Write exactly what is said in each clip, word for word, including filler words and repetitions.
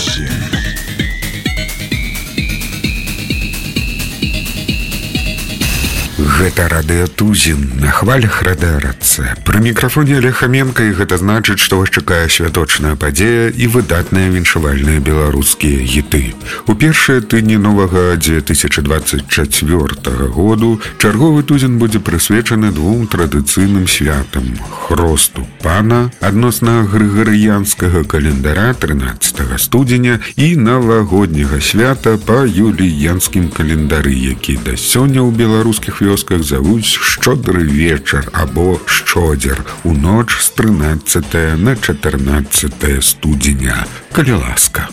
Тузін. Гэта радыё Тузін на хвалях радыёрацыя. Пры мікрафоне Олег Хаменка, і гэта значыць, што вас чакае святочная падзея і выдатныя віншавальныя беларускія хіты. У першыя тыдні новага дзве тысячы дваццаць чацвёртага году чарговы Тузін будзе прысвечаны двум традыцыйным святам: хросту пана адносна грыгарыянскага календара трынаццатага студзеня і навагодняга свята па юліянскім календары, які да сёння ў беларускіх вёсках завуць шчодры вечар або шчодзер у ноч з трынаццатага на чатырнаццатае студзеня, калі ласка.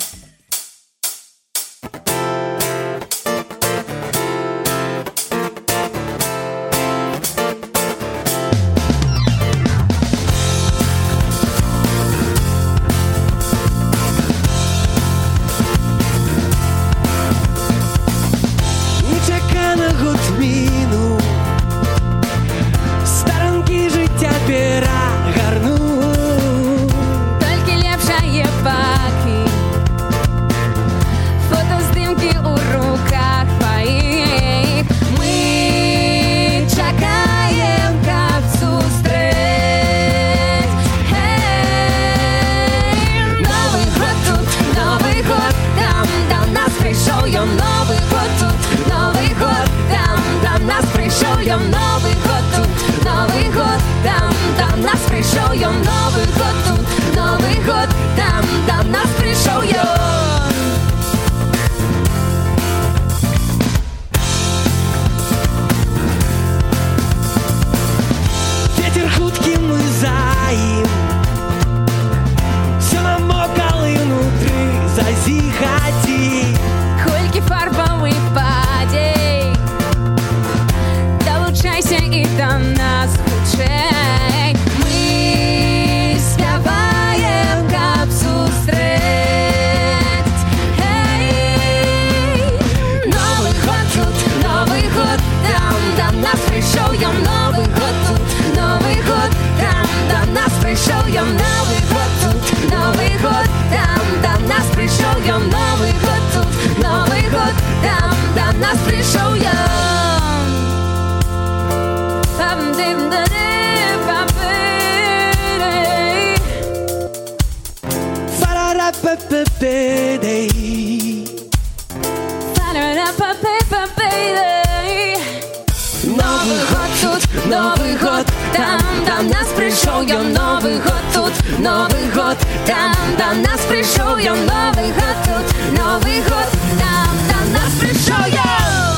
Новый год тут, Новый год там, до нас пришел я. Новый год тут, Новый год там, до нас пришел я. Новый год тут, Новый год там, до нас пришел я.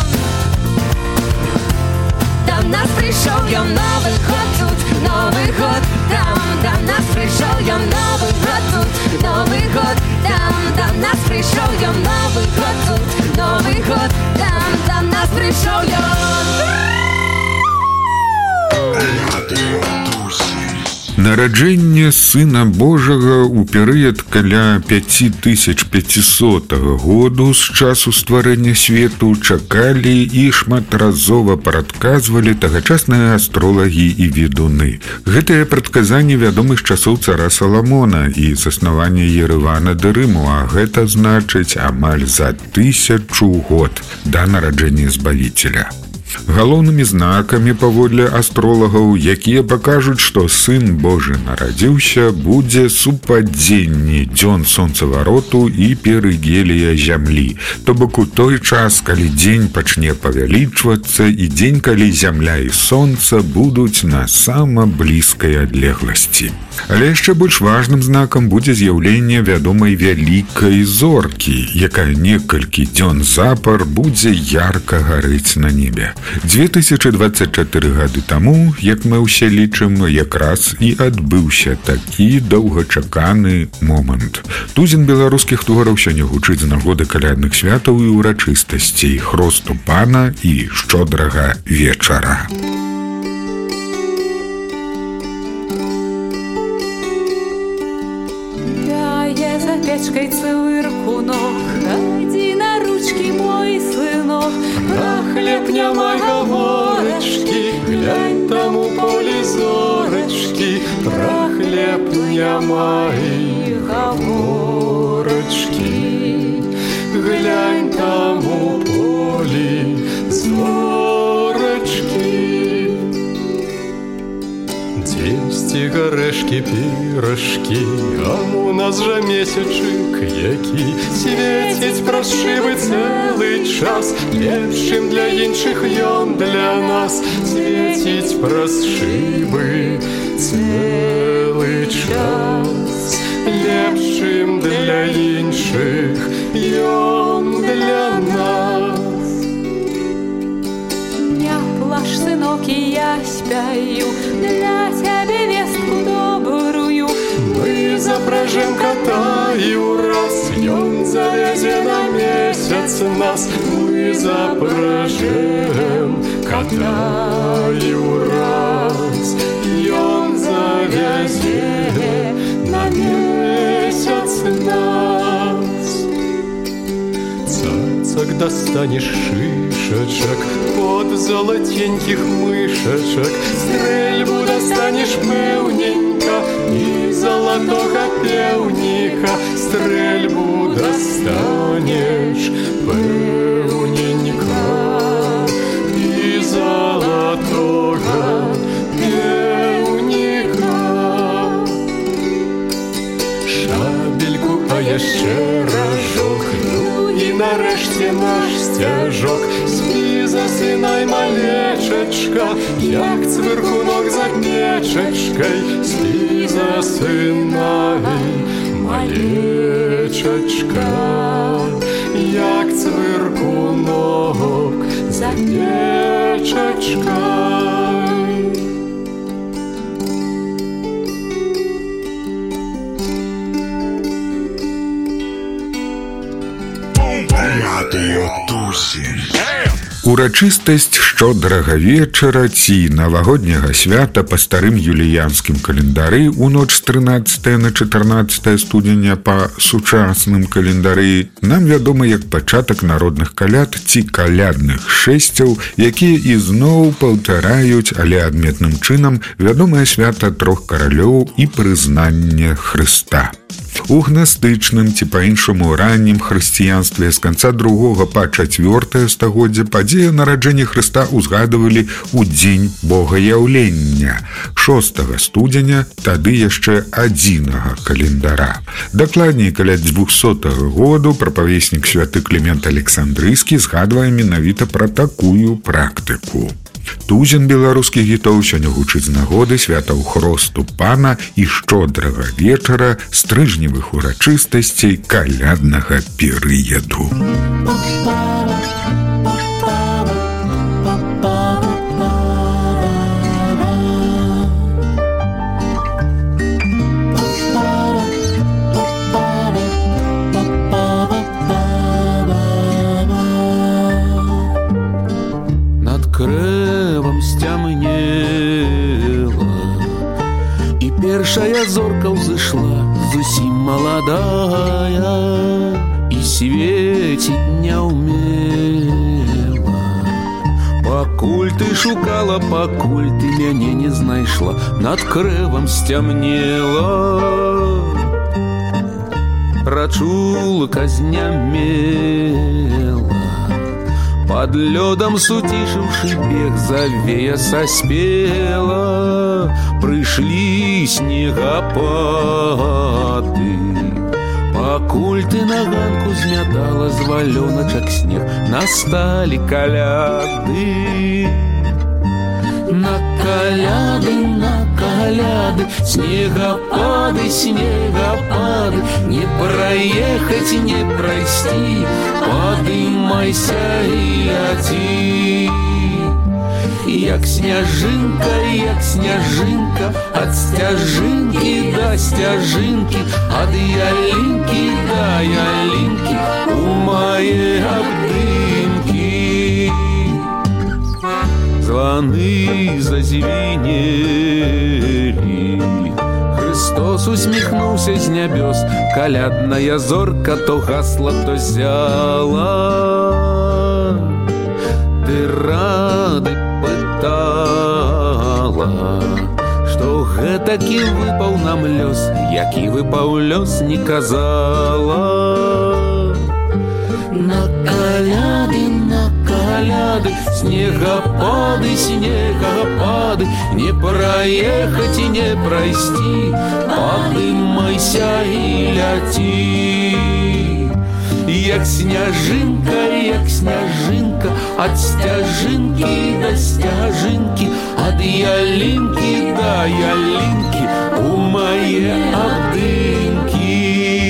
До нас пришел я. Новый год тут, Новый год там, до нас пришел я. Новый год тут, Новый год там, до нас пришел я. Новый год тут, Новый год там, до нас пришел я. Нараджэнне Сына Божага ў перыяд каля пяць тысяч пяцісотага году з часу стварэння свету чакалі і шматразова прадказвалі тагачасныя астролагі і ведуны. Гэтыя прадказанні вядомы з часоў цара Саламона і заснавання Ерэвана да Рыму, а гэта значыць амаль за тысячу год да нараджэння Збавіцеля. Галоўнымі знакамі паводле астролагаў, якія пакажуць, што Сын Божы нарадзіўся, будзе супадзенне дзён сонцавароту і перыгелія зямлі. То бок у той час, калі дзень пачне павялічвацца і дзень, калі зямля і сонца будуць на сама блізкай адлегласці. Але яшчэ больш важным знакам будзе з'яўленне вядомай вялікай зоркі, якая некалькі дзён запар будзе ярка гарэць на небе. дзве тысячы дваццаць чатыры гады таму, як мы ўсе лічым, якраз і адбыўся такі доўгачаканы момант. Тузін беларускіх твораў сёння гучыць з нагоды калядных святаў і урачыстасцей хросту пана і шчодрага вечара. За печкой целый рахунок, ходи на ручки, мой сынок. Про хлеб не май говорочки, глянь там у поле зорочки. Про хлеб не май говорочки. зорачкі, а у нас жа месячык, які свеціць праз шыбы цэлы час. Лепшым для іншых ён для нас свеціць праз шыбы цэлы час. Лепшым для іншых ён для нас. Не плачь, сынок, і я спяю, для цябе вестку добрую. Мы запражем кота і ураз ён завязе на месяц нас. Мы запражем кота і ураз ён завязе на месяц нас. Цацак достанешь шишачак под золотеньких мышачак, стрельбу достанешь пэўненька и золотого пеўника. Стрельбу достанешь пэўненька и золотого пеўника. Шабельку, а яшчэ ражок, ну і нарэшце наш сцяжок. Спі, засынай, малечачка, як цвыркунок за печачкай. Спі, засынай, малечачка, як цвыркунок за печачкай. Урачыстасць шчодрага вечара ці навагодняга свята па старым юліянскім календары ў ноч з трынаццатага на чатырнаццатае студзеня па сучасным календары нам вядома як пачатак народных каляд ці калядных шэсцяў, якія ізноў паўтараюць, але адметным чынам вядомае свята трох каралёў і прызнанне Хрыста. У гнастычным ці па-іншаму раннім хрысціянстве з канца другога па чацвёртае стагоддзя падзею нараджэння Хрыста ўзгадывалі ў дзень богаяўлення шостага студзеня, тады яшчэ адзінага календара. Дакладней, каля двухсотага году прапавеснік святы Клімент Александрыйскі згадвае менавіта пра такую практыку. Тузін беларускіх гітоў сёння гучыць з нагоды святаў Хросту Пана і шчодрага вечара стрыжневых урачыстасцей каляднага перыяду. Першая зорка ўзышла зусім маладая і свеціць не ўмела. Пакуль ты шукала, пакуль ты мяне не знайшла, над крэвам сцямнела. Рачулка знямела, под лёдам суцішыўшы бег завея саспела. Прыйшлі снегапады, пакуль ты на ганку змятала з валёначак снег, насталі каляды. На каляды, на каляды, снегапады, снегапады, не праехаць, не прайсці, падымайся і ляці. Як сняжынка, як сняжынка, ад сцяжынкі да сцяжынкі, ад ялінкі да ялінкі у мае абдымкі. Званы зазвенелі, Христос усміхнуўся з нябёс, калядная зорка то гасла, то зяла. Ты рады пытала, што гэтакі выпаў нам лёс, які выпаў лёс, не казала. На каляды, на каляды, каляды, снегопады, снегопады, не проехать и не пройти, подымайся и ляти. Як сняжинка, як сняжинка, от стяжинки до стяжинки, от ялинки до ялинки у моей обдымки.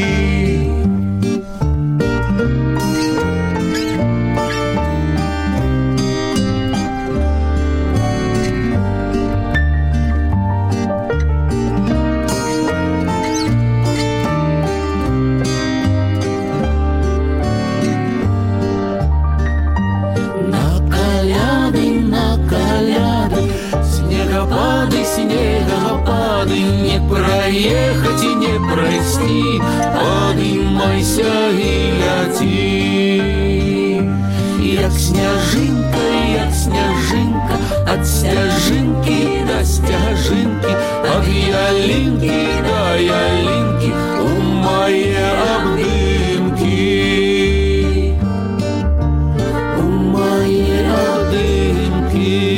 Снегопады, не проехать и не пройти, поднимайся и ляти. Як снежинка, як снежинка, от стяжинки до стяжинки, от ялинки до ялинки у моей обдымки. У моей обдымки.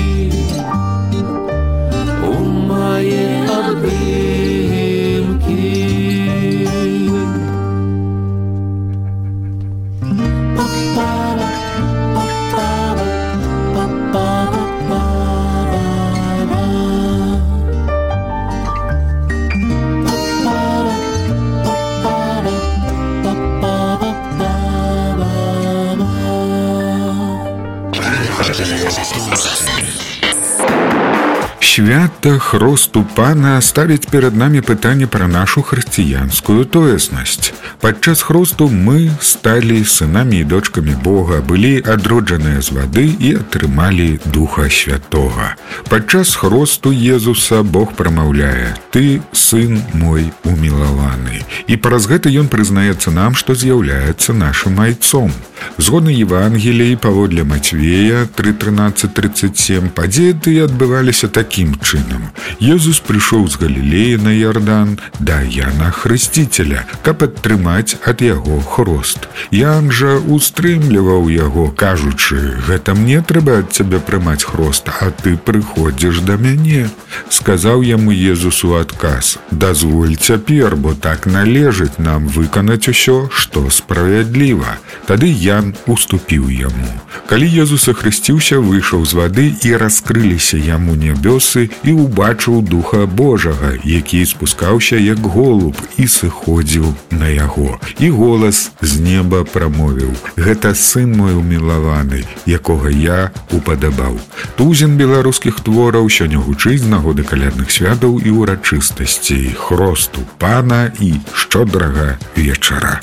Свята хросту Пана ставіць перад намі пытанне пра нашу хрысціянскую тоеснасць. Падчас хросту мы сталі сынамі і дочкамі Бога, былі адроджаныя з вады і атрымалі Духа Святога. Падчас хросту Езуса Бог прамаўляе: «Ты, сын мой умілаваны». І праз гэта ён прызнаецца нам, што з'яўляецца нашым айцом. Згодна Евангеліі паводле Мацвея тры трынаццаць трыццаць сем падзеі тыя адбываліся такім чынам. Езус прыйшоў з Галілеі на Ярдан да Яна Хрысціцеля, каб атрымаць ад яго хрост. Ян жа устрымліваў яго, кажучы: «Гэта мне трэба ад цябе прымаць хрост, а ты прыходзіш да мяне». Сказаў яму Езус у адказ: «Дазволь цяпер, бо так належыць нам выканаць усё, што справядліва». Тады Ян уступіў яму. Калі Езус ахрысціўся, выйшаў з вады, і раскрыліся яму нябёсы, і ўбачыў Духа Божага, які спускаўся як голуб і сыходзіў на яго. І голас з неба прамовіў: «Гэта сын мой умілаваны, якога я упадабаў». Тузін беларускіх твораў сёння гучыць з нагоды калядных святаў і урачыстасцей хросту Пана і шчодрага вечара.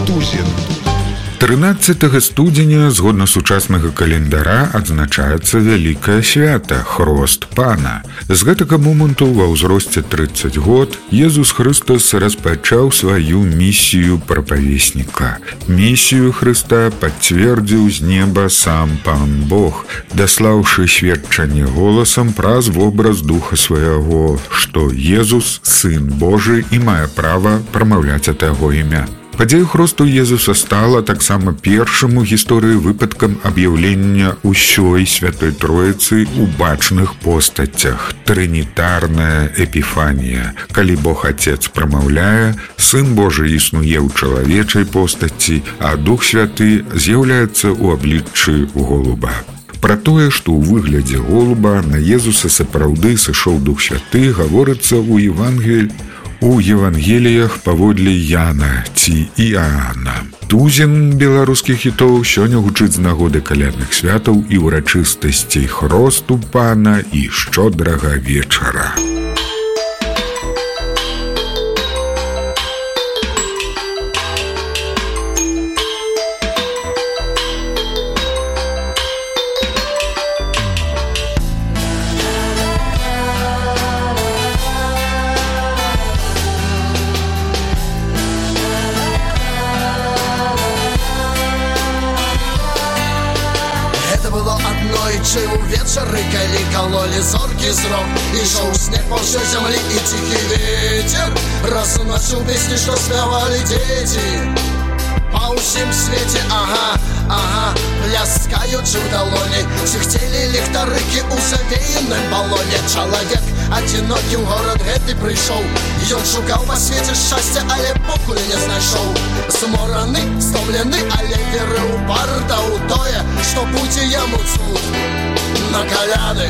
Тузін. трынаццатага студзеня згодна сучаснага календара адзначаецца вялікае свята хрост пана. З гэтага моманту ва ўзросце трыццаць год Езус Христос распачаў сваю місію прапавесніка. Місію Хрыста пацвердзіў з неба сам пан Бог, даслаўшы сведчанне голасам праз вобраз духа свайго, што Езус сын Божы і мае права прамаўляць ад яго імя. Падзея хросту Езуса стала таксама першым у гісторыі выпадкам аб'яўлення ўсёй святой Троіцы ў бачных постацях. Трынітарная эпіфанія. Калі Бог Отец прамаўляе, Сын Божы існуе ў чалавечай постаці, а Дух Святы з'яўляецца ў абліччы голуба. Пра тое, што ў выглядзе голуба на Езуса сапраўды сышоў Дух Святы, гаворыцца ў Евангеліі У Евангеліях паводле Яна ці Іаана. Тузін беларускіх хітоў сёння гучыць з нагоды калядных святаў і ўрачыстасцей хросту пана і шчодрага вечара. Увечары, калі кололи зоркі зрок, ішоў снег па ўсёй зямлі і ціхі ветер разносіў песні, што спявалі дзеці па ўсім свеце. Ага, ага, пляскаючы ў далоні, ціхцелі ліхтарыкі ў завеяным балоне. Чалавек адзінокі ў горад гэты прыйшоў, ён шукаў па свеце шчасця, але покуль не знайшоў. Змораны, стомлены, але верыў упарта ў тое, што будзе яму цуд на каляды.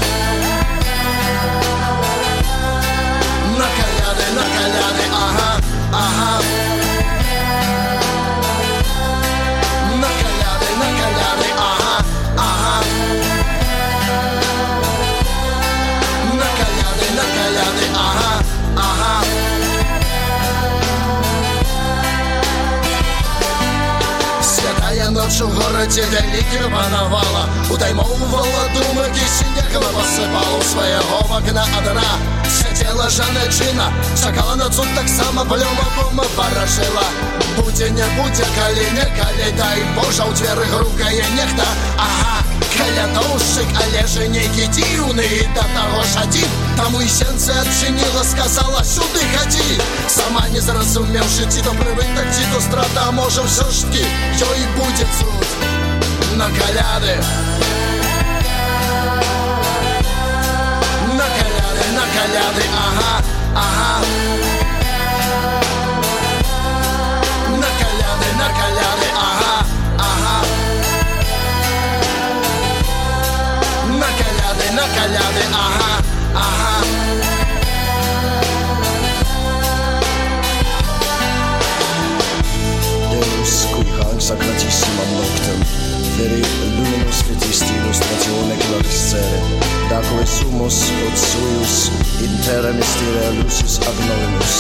На каляды, на каляды, ага, ага. На каляды, на каляды, ага, ага. На каляды, на каляды, ага, ага. Святая ноч у горадзе вялікім панавала, утаймоўвала думкі, снегла пасыпала ў свайго вакна адна. Сядзела жанчына, чакала на цуд, таксама плёмаком варажыла. Будзе, не будзе, калі не калі, дай Божа, ў дзверы грукае нехта. Ага, калядоўшчык, але ж нейкі дзіўны, і да таго ж адзін. Таму і сенцы адчыніла, сказала, сюды хадзі. Сама не зразумеўшы, ці то прывытак, ці то страта, а можа ўсё ж такі ёй будзе цуд на каляды. На каляды, на каляды, ага, ага. На каляды, на каляды, ага, ага. На каляды, на каляды, ага, ага. Deus cui hanc sacratissimam noctem, veri luminus fetisti illustratione clariscere, daque sumus ut suius in terra mysteria lucis agnolimus.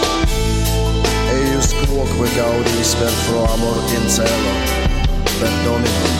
Eius quoque gaudis per pro amor in cielo, perdonimum.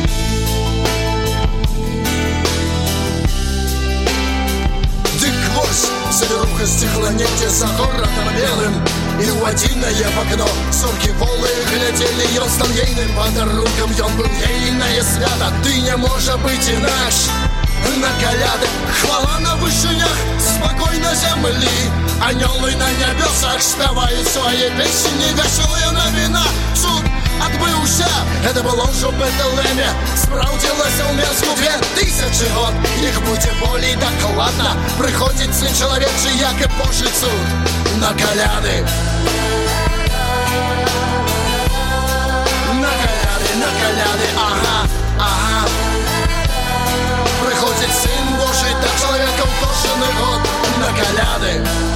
Завирухка стихла негде за городом белым, и у одиное в окно сорки волые глядели, ён стал ейным подарунком, ён был ейное свято. Ты не можа быть инакш на каляды. Хвала на вышинях, спокойно земли, анёлы на небесах спевают свои песни. Веселые новина, суд отбыўся. Это было ўжо ў Бэтлеме, спраўдзілася ў Менску две тысячы год. Іх будзе болей дакладна прыходзіць сын чалавечы, як і Божы цуд на каляды. На каляды, на каляды, ага, ага. Прыходзіць сын Божы да чалавека ў кожны год на каляды.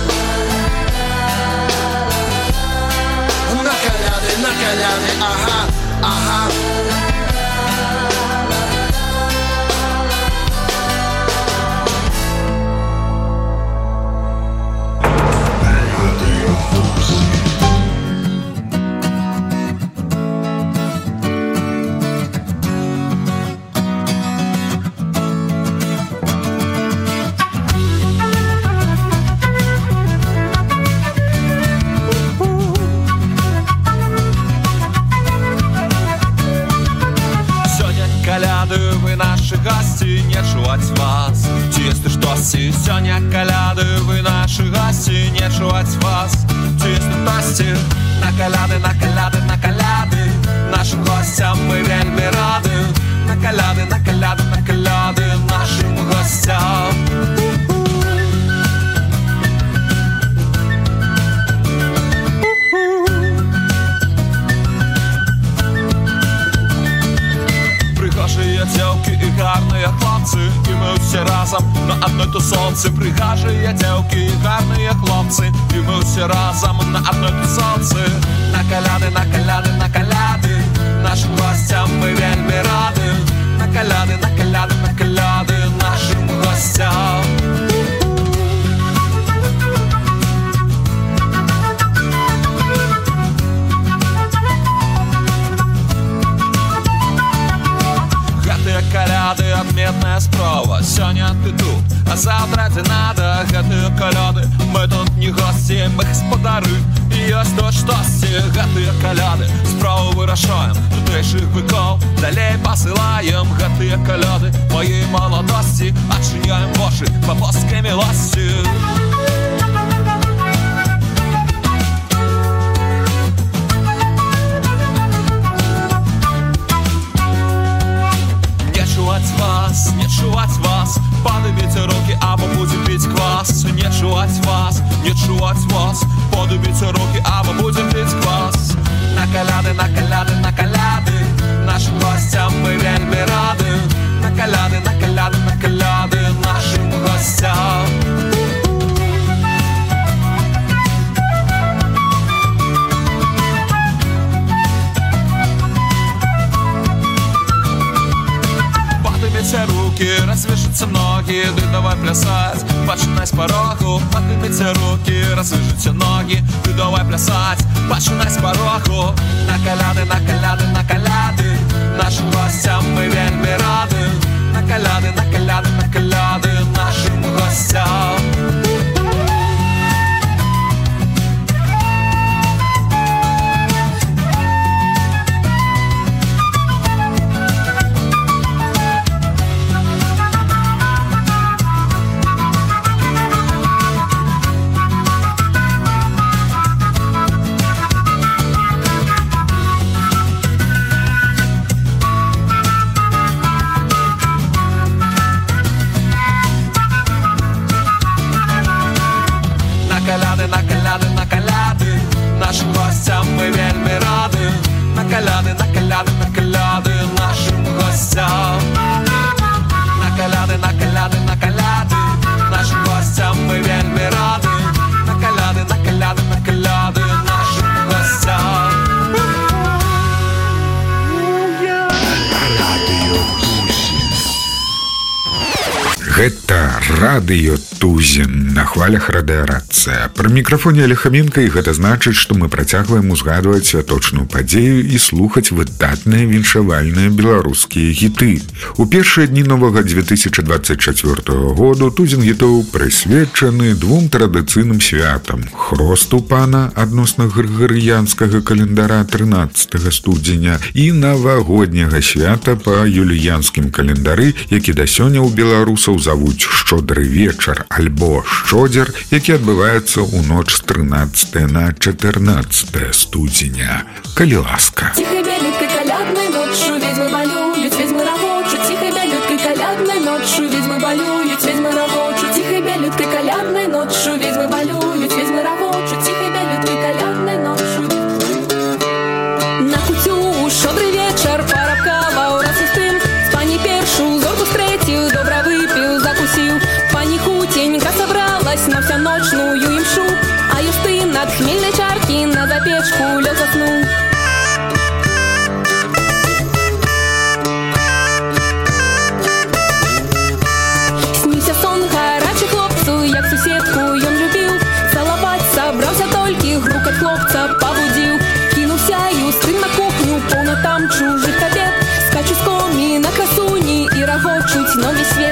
На каляды, на каляды, ага, ага. каляды, вы наши гости, не чуваць вас. Ці ёсць ты штосьці, сёння каляды, вы наши гости, не чуваць вас. Ці ёсць ты штосьці, на каляды, на каляды, на каляды, нашим гостям мы вельмі рады. На каляды, на каляды, на каляды, нашим гостям. Прыгожыя дзеўкі і гарныя хлопцы, і мы ўсе разам на адной тусовцы. Прыгожыя дзеўкі і гарныя хлопцы, і мы ўсе разам на адной тусовцы. На каляды, на каляды, на каляды, нашим гостям мы вельмі рады. На каляды, на каляды, на каляды, нашим гостям. Гэтыя каляды адметная справа. Сёння ты тут, а завтра дзе надо. Гэтыя каляды, мы тут не гости, мы гаспадары. І ёсць тут штосьці. Гэтыя каляды, справу вырашаем. Тутэйшых быкоў далей пасылаем. Гэтыя каляды моей маладосці, адчыняем вочы па боскай мілосці. Не чуваць вас, не чуваць вас, падыміце рукі або будзем піць квас. Не чуваць вас, не чуваць вас, падыміце рукі або будзем піць квас. На каляды, на каляды, на каляды, нашим гостям мы вельмі рады. На каляды, на каляды, на каляды, нашим гостям. Поднимите руки, развяжите ноги, да давай плясать. Починай с пороху. Поднимите руки, развяжите ноги, да давай плясать. Починай с пороху. На каляды, на каляды, на каляды, нашим гостям мы вельмі рады. На каляды, на каляды, на каляды, нашим гостям. На каляды, на каляды, нашим гостям мы вельмі рады. На каляды, на каляды, на каляды, нашим гостям. На каляды, на каляды, на каляды, нашим гостям мы вельмі рады. На каляды, на каляды, на каляды, нашим гостям. Гэта радыё Тузін на хвалях радыарацыя. Пры мікрафоне Алехаменка, і гэта значыць, што мы працягваем узгадваць святочную падзею і слухаць выдатныя віншавальныя беларускія гіты. У першыя дні новага две тысячи двадцать чацвёртага году Тузін гітоў прысвечаны двум традыцыйным святам: хросту пана адносна грыгарыянскага календара трынаццатага студзеня і навагодняга свята па юліянскім календары, які да сёння ў беларусаў завуць шчодры вечар альбо шчодзер, які адбываецца ў ноч з трынаццатага на чатырнаццатае студзеня. Калі ласка. Тихой белюткой колядной ночью ведьмы болюют, ведьмы рабочут. Тихой белюткой колядной ночью ведьмы болюют, ведьмы рабочут. Тихой белюткой колядной ночью ведьмы болюют, ведьмы рабочут. Тихой белюткой колядной ночью. На кутю шодрый вечер порабкаваў раз з тым. З пані першу зорку встретил, добра выпил, закусил. Пані хутенька собралась на всеночную имшу, а Юстын от хмельной чарки на запечку лёг заснул. Снился сон гарачы хлопцу, як суседку ён любіў. Цалаваць собрался толькі, грукат хлопца побудил. Кинулся Юстын на кухню, полно там чужих обед. Скачут с коми на красуни и рогочуть на весь свет.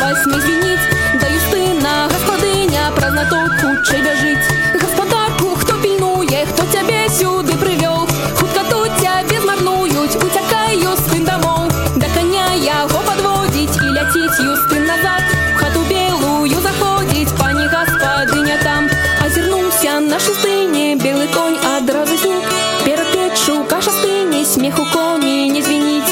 вас не звініть, да юстина, господиня, празнаток хутчэй бяжыць. Гаспадарку, хто пільнуе, хто цябе сюды прывёў, хутка тут цябе змарнуюць, уцякай, юстын, дамоў. Да коня яго падводзіць і ляціць юстын назад, в хату белую заходзіць, пані гаспадыня там. Азірнуўся на шастыне, белы конь адразу знік, перад печчу каша стыне, смеху коні не звініць.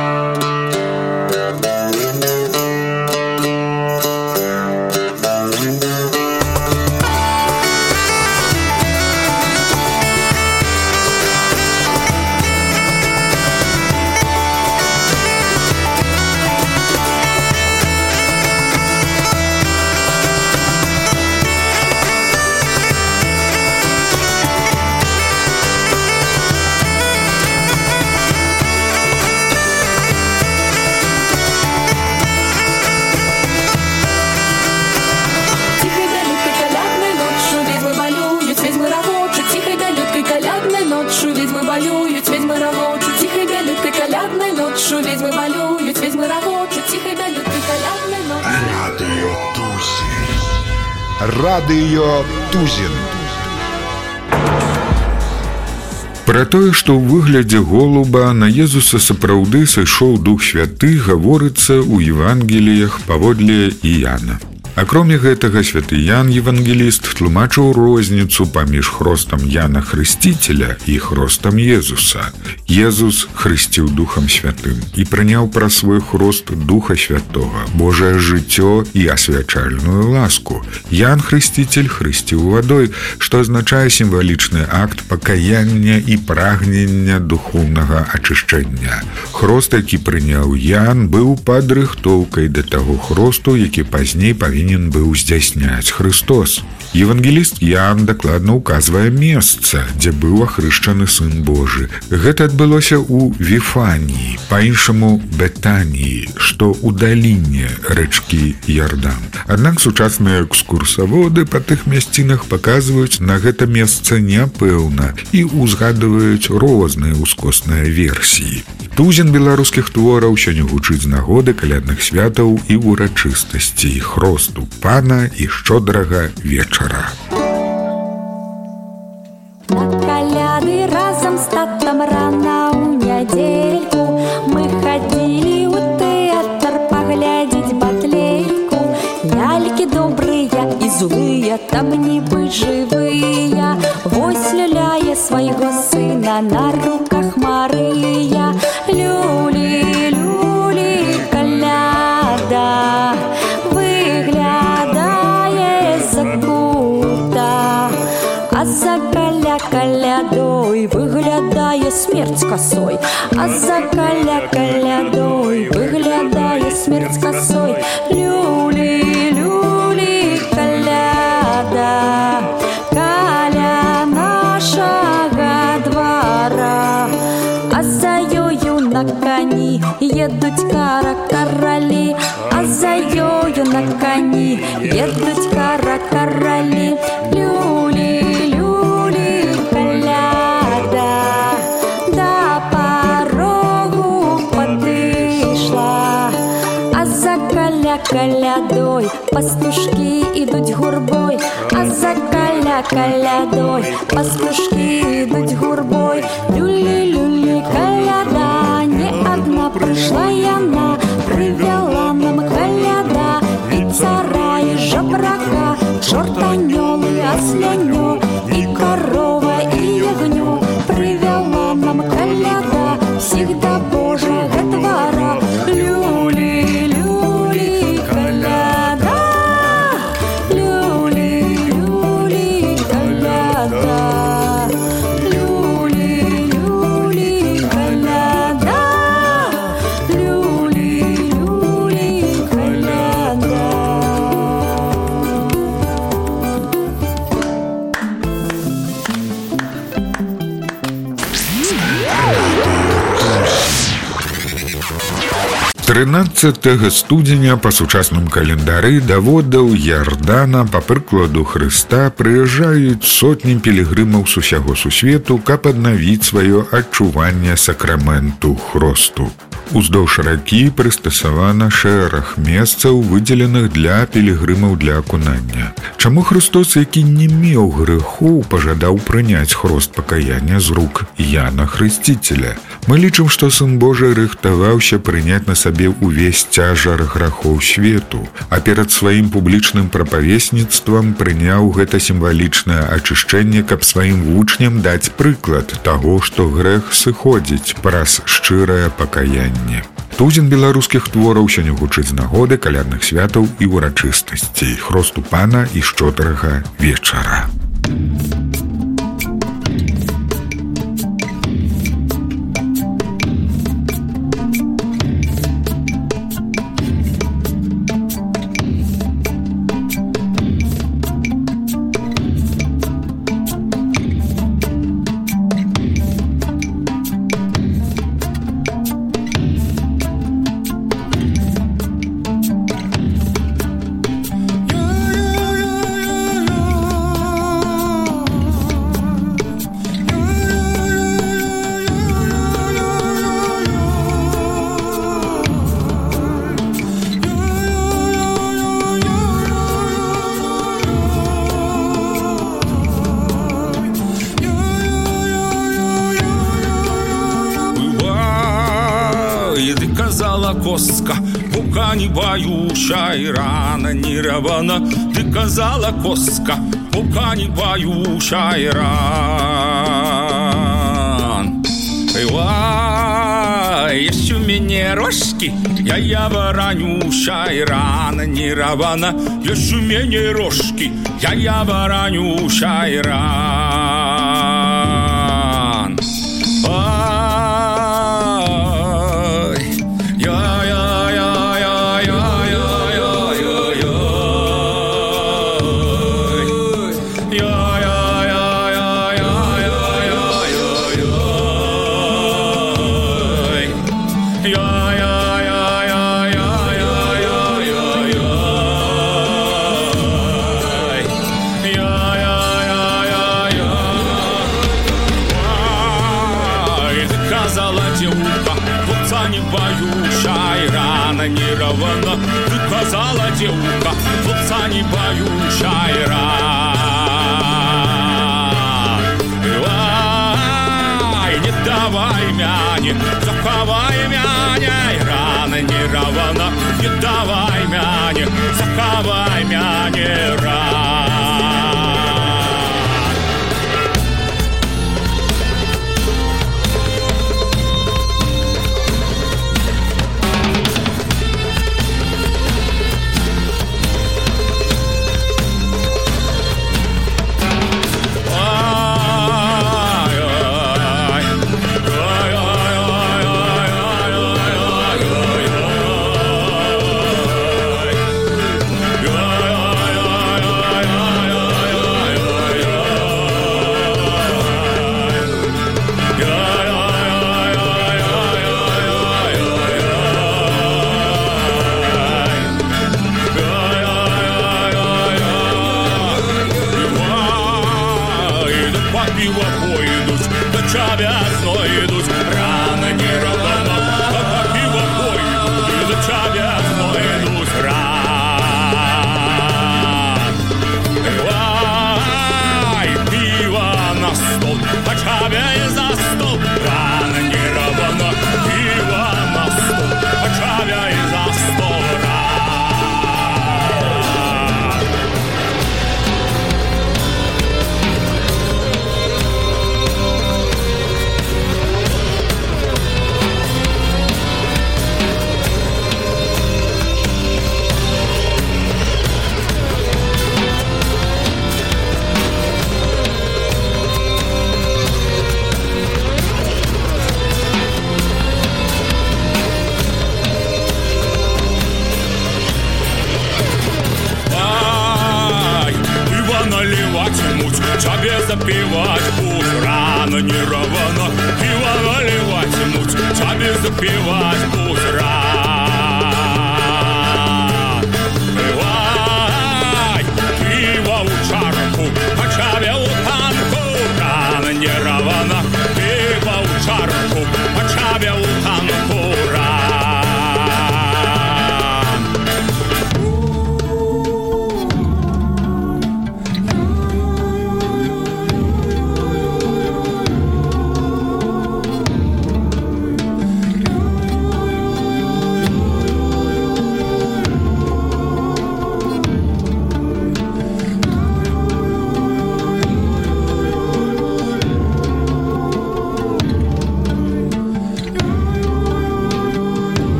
Радыё Тузін. Пра тое, што ў выглядзе голуба на Езуса сапраўды сышоў Дух Святы, гаворыцца ў Евангеліях паводле Іяна. Акромя гэтага, святы Ян, евангеліст, тлумачыў розніцу паміж хростам Яна Хрысціцеля і хростам Езуса. Езус хрысціў Духам Святым і прыняў праз свой хрост Духа Святога, Божае жыццё і асвячальную ласку. Ян Хрысціцель хрысціў вадой, што азначае сімвалічны акт пакаяння і прагнення духоўнага ачышчэння. Хрост, які прыняў Ян, быў падрыхтоўкай да таго хросту, які пазней павінен быў здзяйсняць Христос. Евангеліст Ян дакладна указвае месца, дзе быў ахрышчаны Сын Божы. Гэта адбылося ў Віфаніі, па-іншаму Бетаніі, што ў даліне рэчкі Ярдан. Аднак сучасныя экскурсаводы па тых мясцінах паказваюць на гэта месца няпэўна і ўзгадваюць розныя ўскосныя версіі. Тузін беларускіх твораў сёння гучыць з нагоды калядных святаў і урачыстасцей, хросту пана і шчодрага вечара. На каляды разам з татам рана ў нядзельку мы хадзілі ў тэатр паглядзець батлейку. Лялькі добрыя і злыя, там нібы жывыя. Вось люляе свайго сына, на руках Марыя. Люлі, люлі, каляда выглядае з-за кута, а за каля калядой выглядае смерць косой, а за каля калядой выглядае смерць косой. Люлі, люлі, каляда каля нашага двара, а за ёю на коні едуць кара каралі, а за ёю на коні едуць кара каралі. Люлі, люлі, каляда да парогу падышла, а за каля калядой пастушкі ідуць гурбой, а за каля калядой пастушкі ідуць гурбой. Люлі, люлі, каляда не адна прыйшла яна, прывяла нам каляда і цара, і жабрака, чорт, анёл і аслянё, і корова, і ягнё. Прывяла нам каляда всіх да Божага двара. Люлі, люлі, каляда, люлі, люлі, каляда, люлі, люлі, каляда, люлі, люлі, каляда. трынаццатага студзеня па сучасным календары да водаў Ярдана па прыкладу Хрыста прыязджаюць сотні пілігрымаў з усяго сусвету, каб аднавіць сваё адчуванне сакраменту хросту. Уздоўж ракі прыстасавана шэраг месцаў, выдзеленых для пілігрымаў для акунання. Чаму Христос, які не меў грэхоў, пажадаў прыняць хрост пакаяння з рук Яна Хрысціцеля? Мы лічым, што Сын Божы рыхтаваўся прыняць на сабе ўвесь цяжар грахоў свету, а перад сваім публічным прапавесніцтвам прыняў гэта сімвалічнае ачышчэнне, каб сваім вучням даць прыклад таго, што грэх сыходзіць праз шчырае пакаянне. Тузін беларускіх твораў сёння гучыць з нагоды калядных святаў і урачыстасцей, хросту пана і шчодрага вечара. Костка, пока не боюся и рано не равана. Ты казала, костка, пока не боюся и ран. Ой, есть у меня рожки, я я воронюся и рано не равана. Есть у меня рожки, я я воронюся и ран. Ты казала, девушка, хлопца не боюся и ран. Ай, не давай мяне, заховай мяне, и рано не равна. Не давай мяне, заховай мяне, ран. Запивать будь рано не равно, пиво наливать муть, тебе запивать будь рано. Ай, пиво у чарку, а тебе у танку, рано не равно, пиво у чарку, а тебе у танку, рано.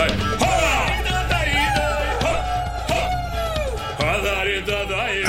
дай, ха! Хадарі дай,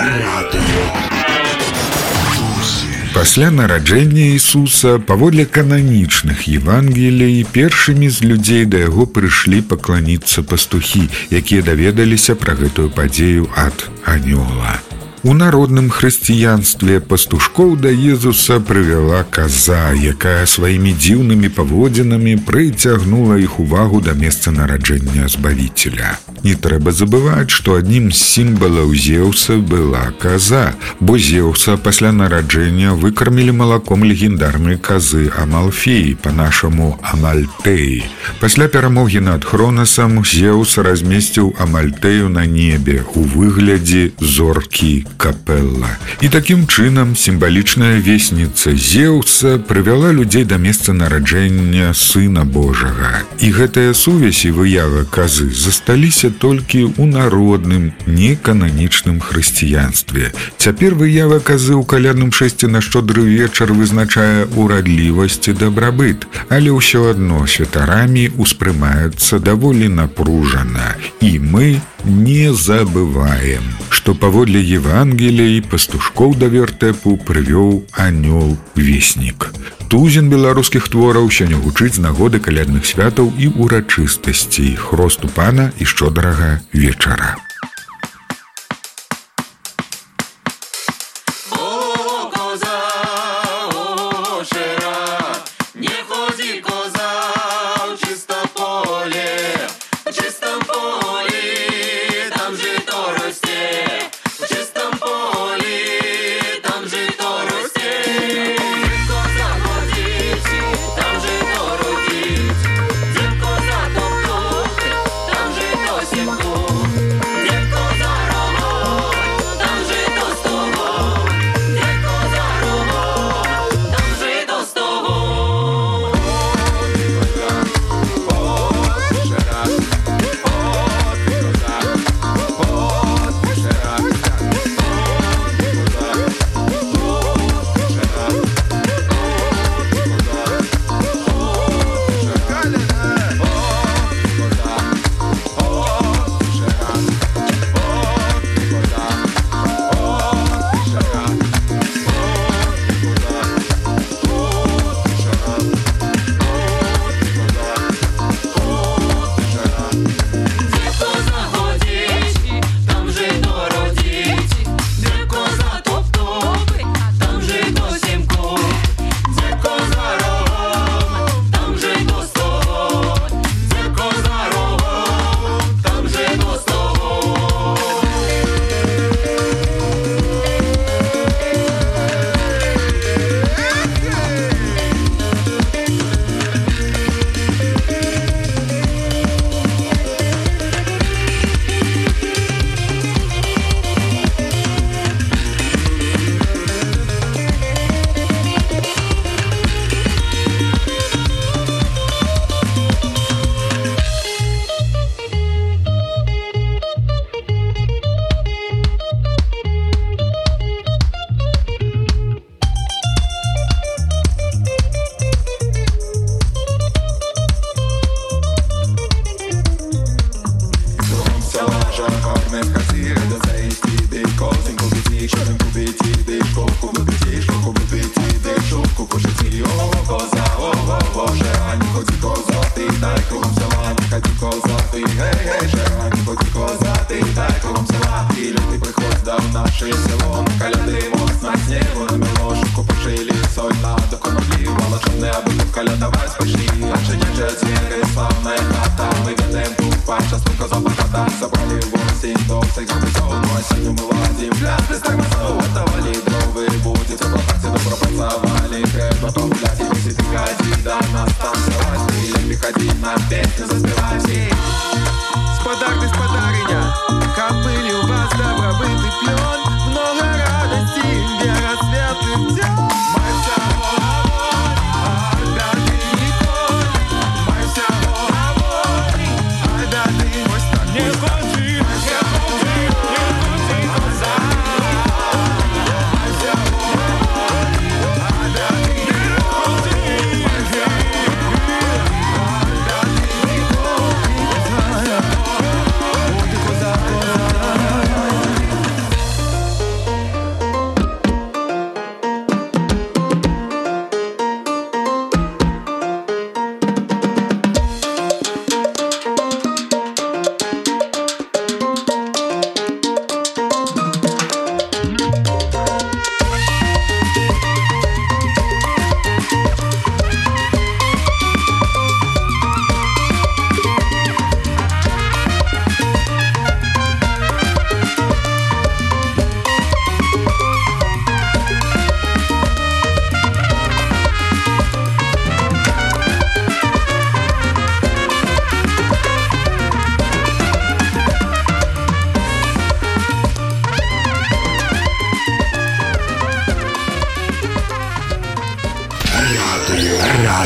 Пасля нараджэння Ісуса, паводле кананічных Евангелій, першымі з людзей да яго прыйшлі пакланіцца пастухі, якія даведаліся пра гэтую падзею ад анёла. У народным хрысціянстве пастушкоў да Езуса прывяла каза, якая сваімі дзіўнымі паводзінамі прыцягнула іх увагу да месца нараджэння Збавіцеля. Не трэба забываць, што аднім з сімвалаў Зеўса была каза, бо Зеўса пасля нараджэння выкармілі малаком легендарнай казы Амалфеі, па-нашаму Амальтэі. Пасля перамогі над Хронасам Зеўс размесціў Амальтэю на небе у выглядзе зоркі Капелла. І такім чынам сімвалічная весніца Зеўса прывяла людзей да месца нараджэння Сына Божага. І гэтая сувязь і выява казы засталіся толькі ў народным, некананічным хрысціянстве. Цяпер выява казы ў калядным шэсці на шчодры вечар вызначае урадлівасць і дабрабыт, але ўсё адно святарамі успрымаецца даволі напружана. І мы не забываем, што паводле Евангелій пастушкоў да вертэпу прывёў анёл-веснік. Тузін беларускіх твораў сёння гучыць з нагоды калядных святаў і урачыстасцей, хросту пана і шчодрага вечара.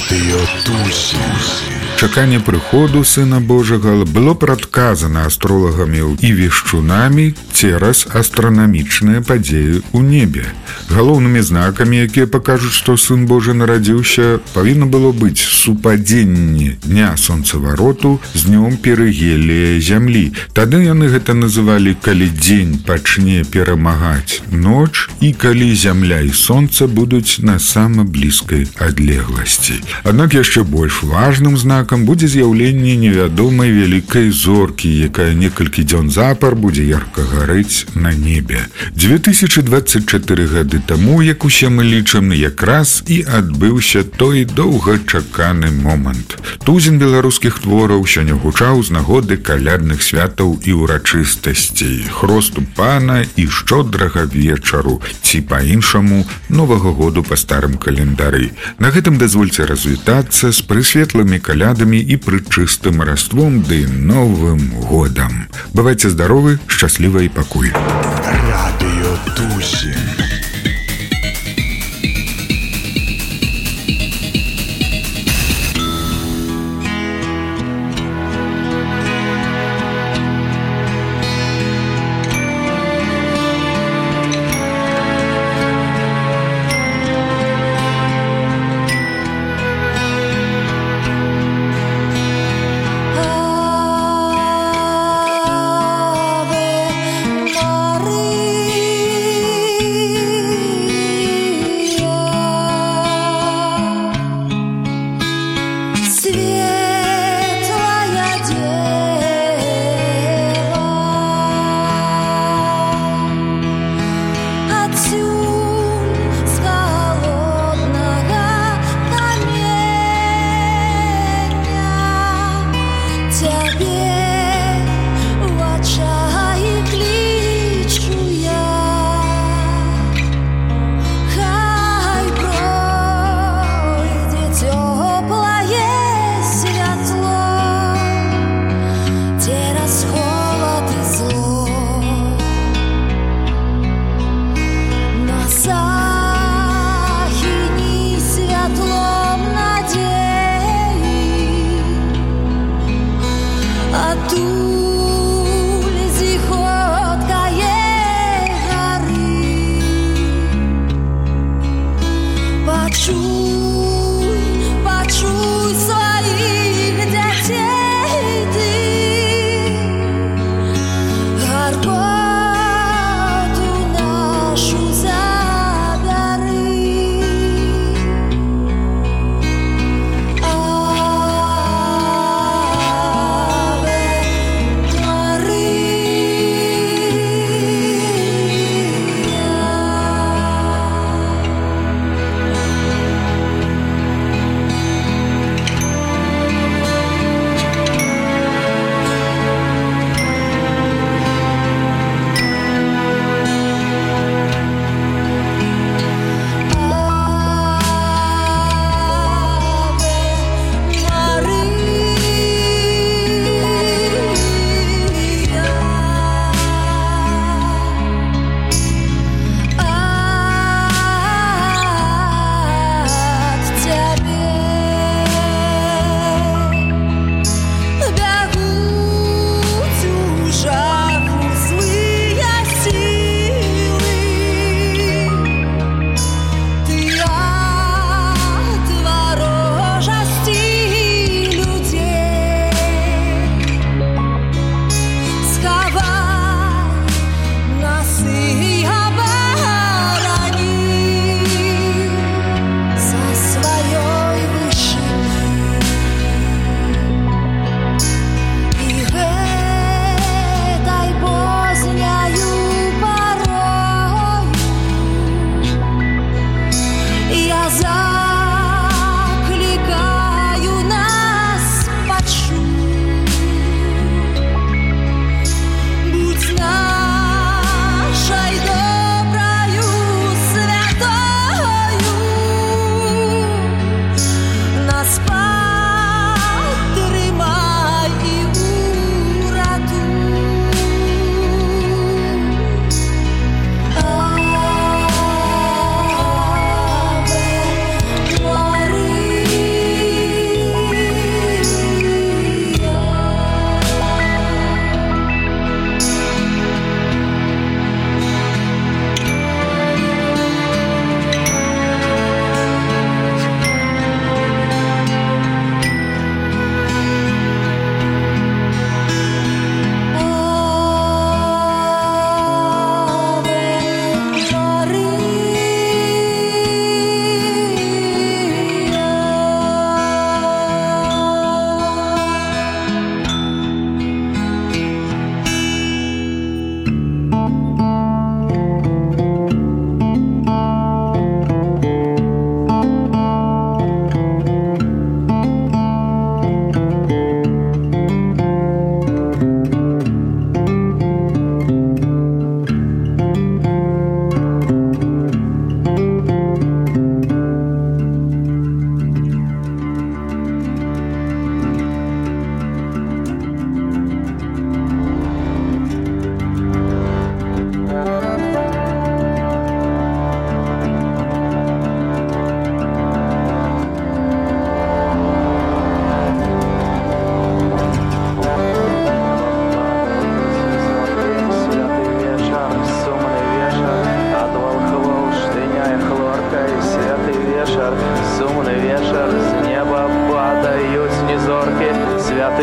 Чаканне прыходу Сына Божага было прадказана астролагамі і вешчунамі цераз астранамічныя падзеі ў небе. Галоўнымі знакамі, якія пакажуць, што Сын Божы нарадзіўся, павінна было быць супадзенне дня сонцавароту з днём перыгелія зямлі. Тады яны гэта называлі, калі дзень пачне перамагаць ноч і калі зямля і сонца будуць на сама блізкай адлегласці. Аднак яшчэ больш важным знакам будзе з'яўленне невядомай вялікай зоркі, якая некалькі дзён запар будзе ярка гарэць на небе. дзве тысячы дваццаць чатыры гады таму, як усе мы лічым, якраз і адбыўся той доўгачаканы момант. Тузін беларускіх твораў сёння гучаў з нагоды калядных святаў і урачыстасцей, хросту пана і шчодрага вечару, ці па-іншаму новага году па старым календары. На гэтым дазвольце развітацца з прысветлымі калядамі і прычыстым раством ды новым годам. Бывайце здаровы, шчасліва і пакуль. Радыё Тузін.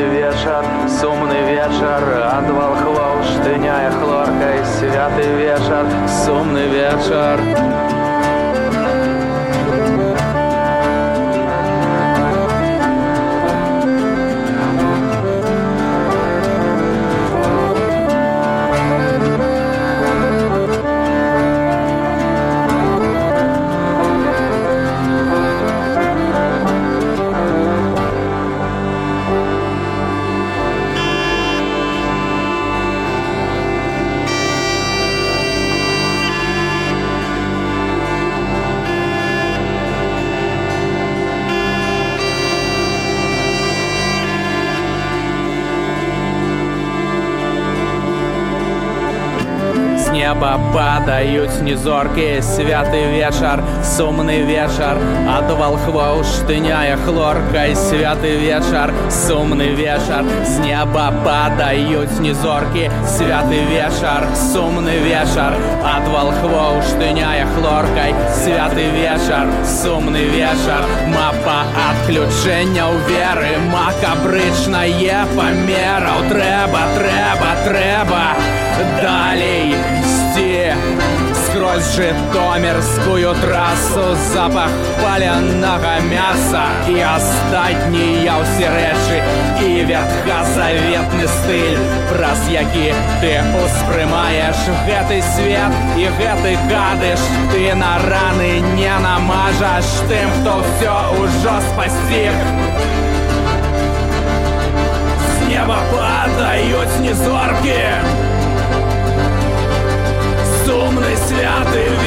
вечар, сумны вечар, ад волхвоў штыняе хлоркай. Святы вечар, сумны вечар. Неба падаюць незоркі, святы вечар, сумны вечар, ад волхвоў штыняе хлоркай. Святы вечар, сумны вечар, з неба падаюць незоркі. Святы вечар, сумны вечар, ад волхвоў штыняе хлоркай. Святы вечар, сумны вечар, мапа адключэнняў веры, макабрычнае памераў. Трэба, трэба, трэба далей ісці скрозь жытомірскую трасу. Запах паленага мяса і астатнія ўсе рэчы, і ветхазаветны стыль, праз які ты успрымаеш гэты свет і гэты кадыш. Ты на раны не намажаш тым, хто ўсё ўжо спасціг. З неба падаюць незоркі, сумны святы